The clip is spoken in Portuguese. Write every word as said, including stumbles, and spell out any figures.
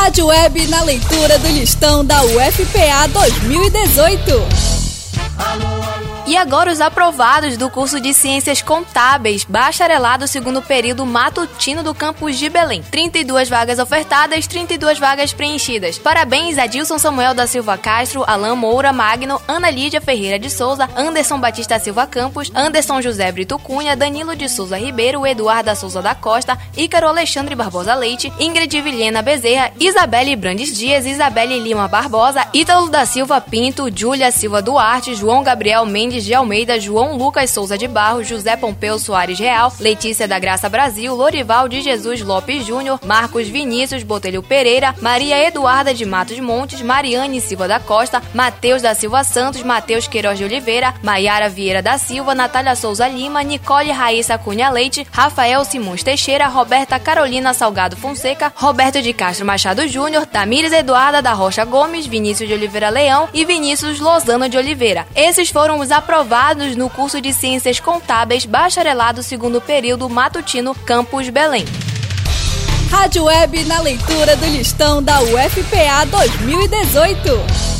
Rádio Web na leitura do listão da U F P A dois mil e dezoito. E agora os aprovados do curso de Ciências Contábeis, bacharelado segundo período matutino do campus de Belém. trinta e duas vagas ofertadas, trinta e duas vagas preenchidas. Parabéns a Dilson Samuel da Silva Castro, Alain Moura Magno, Ana Lídia Ferreira de Souza, Anderson Batista Silva Campos, Anderson José Brito Cunha, Danilo de Souza Ribeiro, Eduarda Souza da Costa, Ícaro Alexandre Barbosa Leite, Ingrid Vilhena Bezerra, Isabelle Brandes Dias, Isabelle Lima Barbosa, Ítalo da Silva Pinto, Júlia Silva Duarte, João Gabriel Mendes de Almeida, João Lucas Souza de Barros, José Pompeu Soares Real, Letícia da Graça Brasil, Lorival de Jesus Lopes Júnior, Marcos Vinícius Botelho Pereira, Maria Eduarda de Matos Montes, Mariane Silva da Costa, Matheus da Silva Santos, Matheus Queiroz de Oliveira, Maiara Vieira da Silva, Natália Souza Lima, Nicole Raíssa Cunha Leite, Rafael Simões Teixeira, Roberta Carolina Salgado Fonseca, Roberto de Castro Machado Júnior, Tamires Eduarda da Rocha Gomes, Vinícius de Oliveira Leão e Vinícius Lozano de Oliveira. Esses foram os aprovados no curso de Ciências Contábeis, bacharelado segundo período matutino, campus Belém. Rádio Web na leitura do listão da U F P A dois mil e dezoito.